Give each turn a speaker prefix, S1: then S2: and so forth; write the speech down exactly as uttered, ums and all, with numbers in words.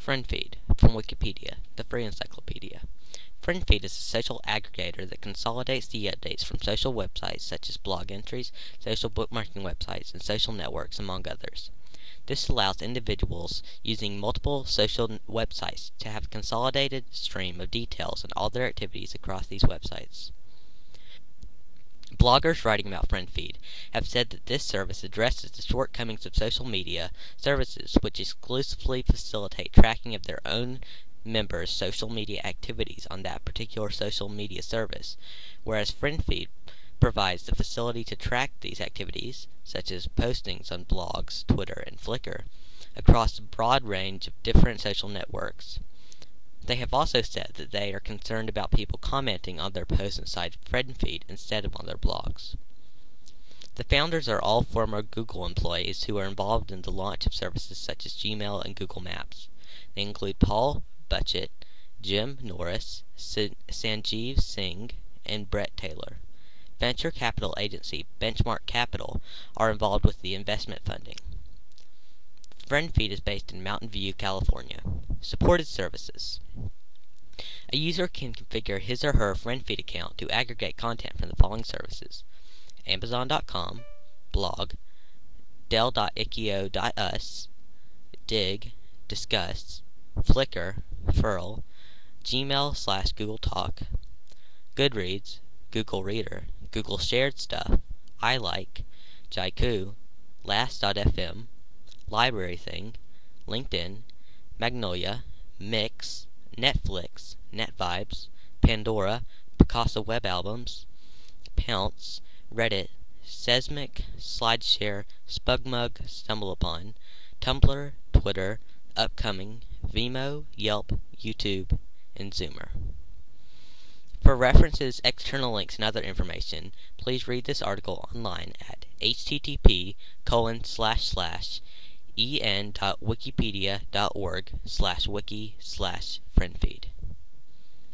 S1: FriendFeed from Wikipedia, the free encyclopedia. FriendFeed is a social aggregator that consolidates the updates from social websites such as blog entries, social bookmarking websites, and social networks, among others. This allows individuals using multiple social websites to have a consolidated stream of details on all their activities across these websites. Bloggers writing about FriendFeed have said that this service addresses the shortcomings of social media services which exclusively facilitate tracking of their own members' social media activities on that particular social media service, whereas FriendFeed provides the facility to track these activities, such as postings on blogs, Twitter, and Flickr, across a broad range of different social networks. They have also said that they are concerned about people commenting on their posts inside FriendFeed instead of on their blogs. The founders are all former Google employees who are involved in the launch of services such as Gmail and Google Maps. They include Paul Butchett, Jim Norris, Sanjeev Singh, and Brett Taylor. Venture capital agency Benchmark Capital are involved with the investment funding. FriendFeed is based in Mountain View, California. Supported services. A user can configure his or her FriendFeed account to aggregate content from the following services: Amazon dot com, Blog, Dell dot ikeo dot u s, Dig, Disqus, Flickr, Furl, Gmail slash Google Talk, Goodreads, Google Reader, Google Shared Stuff, iLike, Jaiku, Last dot f m, LibraryThing, LinkedIn, Magnolia, Mix, Netflix, NetVibes, Pandora, Picasa Web Albums, Pounce, Reddit, Seismic, SlideShare, Spugmug, StumbleUpon, Tumblr, Twitter, Upcoming, Vimeo, Yelp, YouTube, and Zoomer. For references, external links, and other information, please read this article online at http colon slash slash en.wikipedia.org slash wiki slash friendfeed.